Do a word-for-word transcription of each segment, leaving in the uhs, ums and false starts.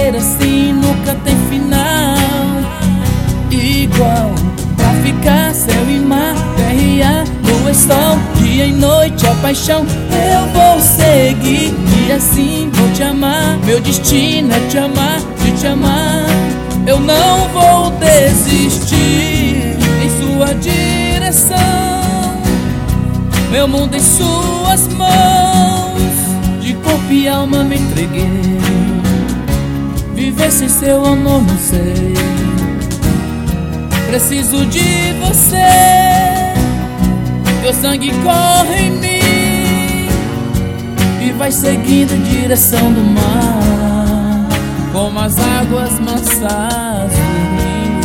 ser assim nunca tem final. Igual pra ficar céu e mar, terra e ar, lua e sol, dia e noite a paixão. Eu vou seguir e assim vou te amar. Meu destino é te amar, de te amar. Eu não vou desistir em sua direção. Meu mundo em suas mãos, de corpo e alma me entreguei. Viver sem seu amor não sei. Preciso de você, teu sangue corre em mim e vai seguindo em direção do mar, como as águas mansas do rio.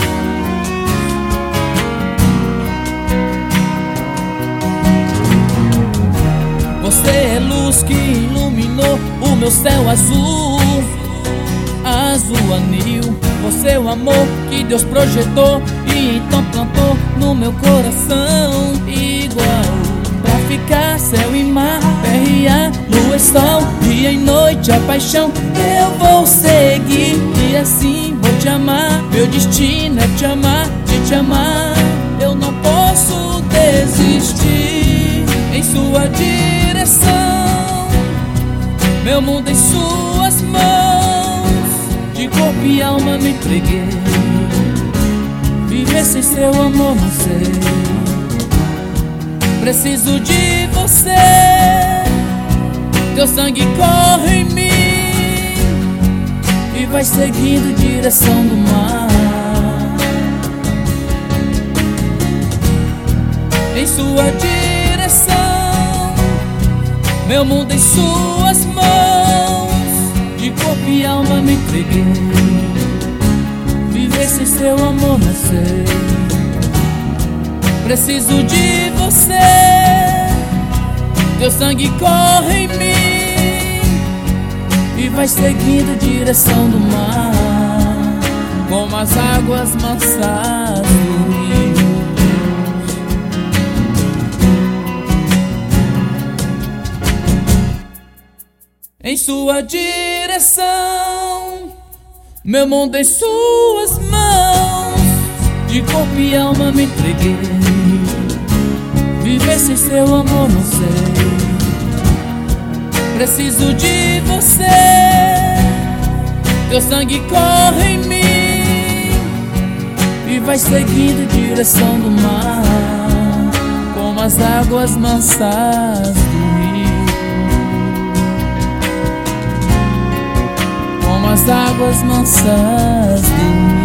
Você é luz que iluminou o meu céu azul, azul anil. Você é o amor que Deus projetou e então plantou no meu coração. Igual pra ficar céu e mar, terra e ar, lua e sol, dia e noite a paixão. Eu vou seguir e assim vou te amar. Meu destino é te amar, de te amar. Eu não posso desistir em sua direção. Meu mundo em suas mãos, de corpo e alma me entreguei. Viver sem seu amor não sei. Preciso de você, teu sangue corre em mim e vai seguindo em direção do mar. Em sua direção, meu mundo em suas mãos, de corpo e alma me entreguei. Viver sem seu amor não sei. Preciso de você, teu sangue corre em mim e vai seguindo em direção do mar, como as águas mansas do rio. Em sua direção, meu mundo em suas mãos, de corpo e alma me entreguei. Viver sem seu amor não sei. Preciso de você, teu sangue corre em mim e vai seguindo em direção do mar, como as águas mansas do rio. Como as águas mansas do rio.